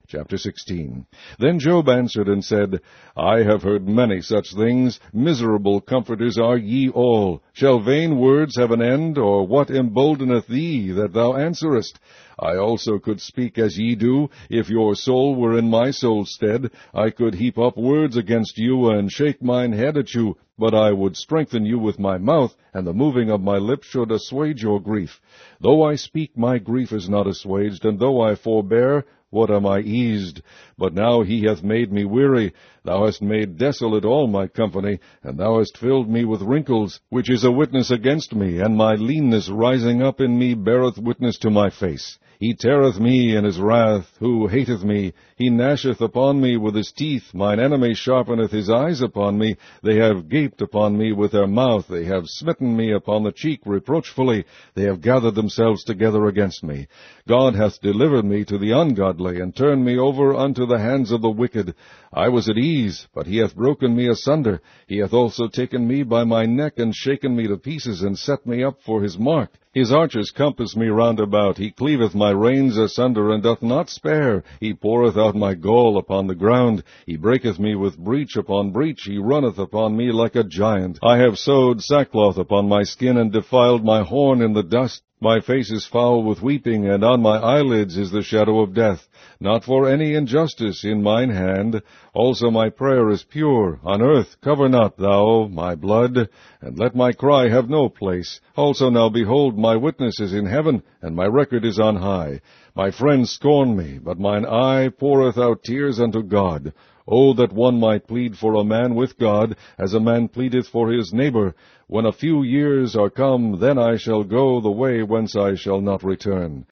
Chapter 16. Then Job answered and said, I have heard many such things. Miserable comforters are ye all. Shall vain words have an end, or what emboldeneth thee, that thou answerest? I also could speak as ye do. If your soul were in my soul's stead, I could heap up words against you, and shake mine head at you. But I would strengthen you with my mouth, and the moving of my lips should assuage your grief. Though I speak, my grief is not assuaged, and though I forbear, what am I eased? But now he hath made me weary. Thou hast made desolate all my company, and thou hast filled me with wrinkles, which is a witness against me, and my leanness rising up in me beareth witness to my face. He teareth me in his wrath, who hateth me. He gnasheth upon me with his teeth. Mine enemy sharpeneth his eyes upon me. They have gaped upon me with their mouth. They have smitten me upon the cheek reproachfully. They have gathered themselves together against me. God hath delivered me to the ungodly, and turned me over unto the hands of the wicked. I was at ease, but he hath broken me asunder. He hath also taken me by my neck, and shaken me to pieces, and set me up for his mark. His archers compass me round about. He cleaveth my reins asunder, and doth not spare. He poureth out my gall upon the ground. He breaketh me with breach upon breach. He runneth upon me like a giant. I have sewed sackcloth upon my skin, and defiled my horn in the dust. My face is foul with weeping, and on my eyelids is the shadow of death. Not for any injustice in mine hand. Also my prayer is pure. On earth cover not thou my blood, and let my cry have no place. Also now behold, my witness is in heaven, and my record is on high. My friends scorn me, but mine eye poureth out tears unto God. Oh, that one might plead for a man with God, as a man pleadeth for his neighbor. When a few years are come, then I shall go the way whence I shall not return.